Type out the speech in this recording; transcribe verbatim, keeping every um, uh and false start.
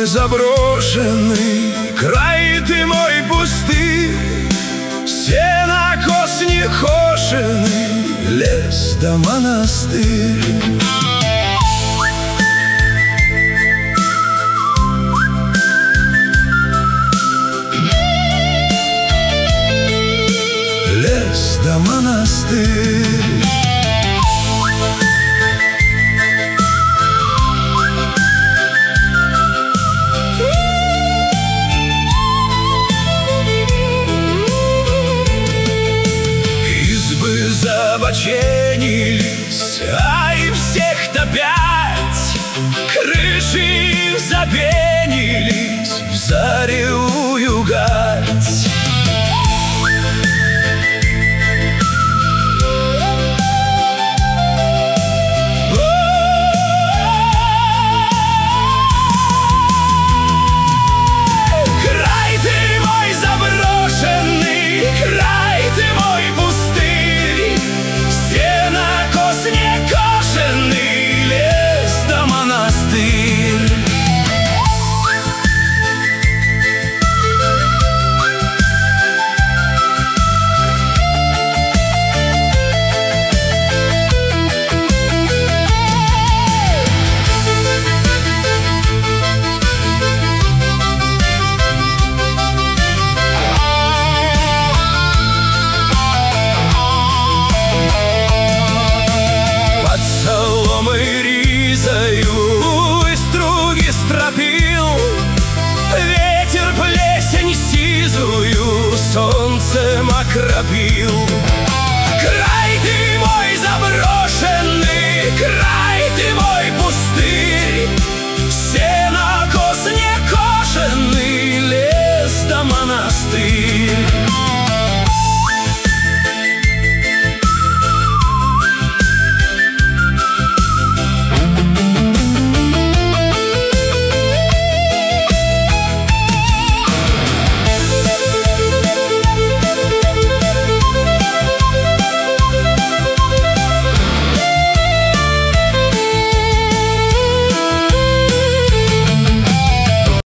заброшенный, край ты мой пустырь, сенокос некошенный, лес да монастырь. Лес да монастырь. Забоченились, а и всех топять, крыши запенились в заревую гать. Край ты мой заброшенный, край ты мой пустырь, сенокос некошенный, лес да монастырь. Ветер плесень сизую солнцем окропил.